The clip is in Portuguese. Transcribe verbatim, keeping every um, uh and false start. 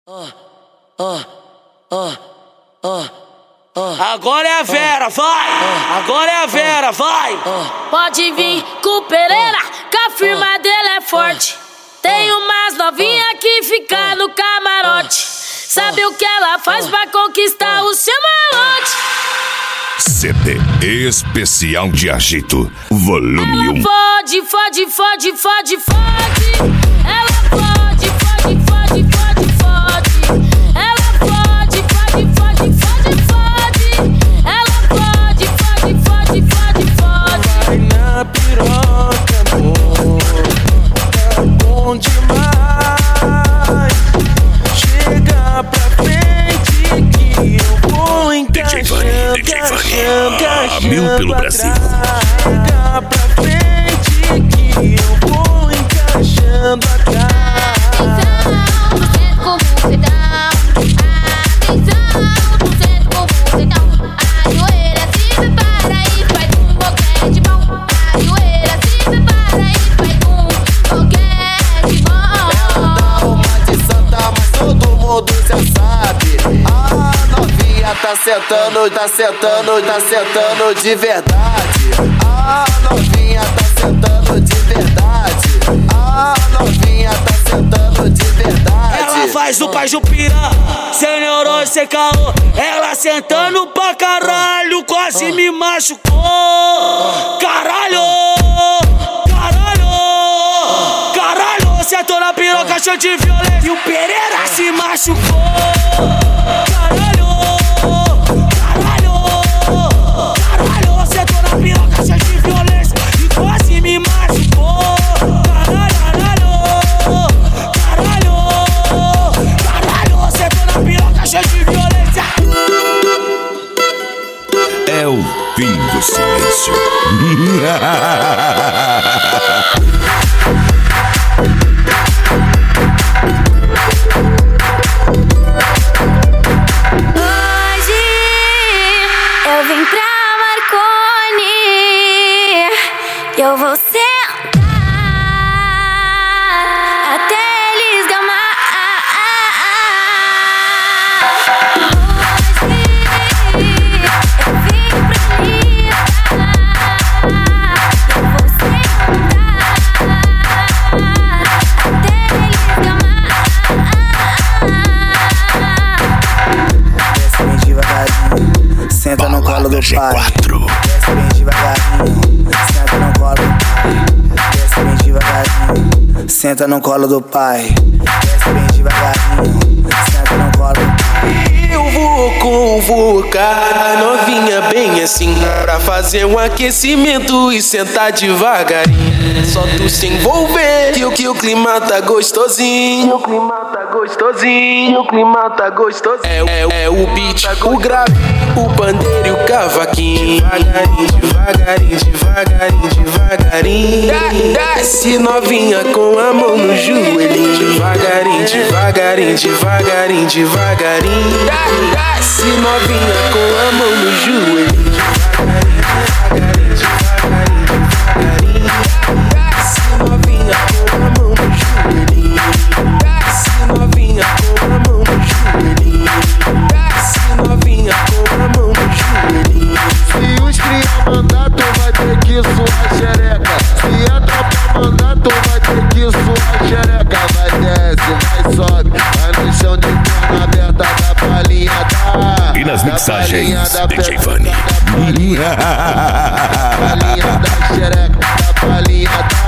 Agora é a Vera, vai! Agora é a Vera, vai! Pode vir com o Pereira, que a firma dele é forte. Tem umas novinha que fica no camarote. Sabe o que ela faz pra conquistar o seu malote? C D especial de agito, volume um. Ela fode, fode, fode, fode, fode. Ela fode, fode, fode, fode, fode. Ela fode, fode, fode, fode, fode. Ela fode, fode, fode, fode, fode. Vai na piroca, amor, tá bom demais. Chega pra frente que eu vou encaixando. D J Vani, a mil pelo Brasil. Chega pra frente que eu vou encaixando a cara. Tá sentando, tá sentando, tá sentando de verdade. A novinha tá sentando de verdade. A novinha tá sentando de verdade. Ela faz o pai Jupira, sem neurônio, sem caô. Ela sentando pra caralho, quase me machucou. Caralho, caralho, caralho. Sentou na piroca, cheio de violência. E o Pereira se machucou. Caralho. É o fim do silêncio. Hoje eu vim pra Marconi, eu vou sentar até eles gamar. Senta no colo do G pai. quatro. Desce bem devagarinho. Senta no colo do pai. Desce bem devagarinho. Senta no colo do pai. Desce bem devagarinho. Senta no colo do pai. Eu vou convocar a novinha bem assim, pra fazer um aquecimento e sentar devagarinho. Só tu se envolver que o, que o clima tá gostosinho. O clima tá gostosinho. O clima tá gostosinho. É, é, é o beat, o grave, o pandeiro e o cavaquinho. Devagarinho, devagarinho, devagarinho, devagarinho. Desce novinha com a mão no joelhinho. Devagarinho, devagarinho, devagarinho, devagarinho. Desce novinha com a mão no joelhinho. Devagarinho, devagarinho, devagarinho, devagarinho. Desce novinha com a mão no joelhinho. Desce novinha com a mão no joelhinho. Desce novinha com a mão no joelhinho. Se os cria mandar, tu vai ter que suar xereca. Se a tropa mandar, tu vai ter que suar xereca. Vai desce, vai sobe, vai no chão de perna aberta da palhinha da. E nas mixagens, D J Vani. Da palhinha da xereca, da palhinha da.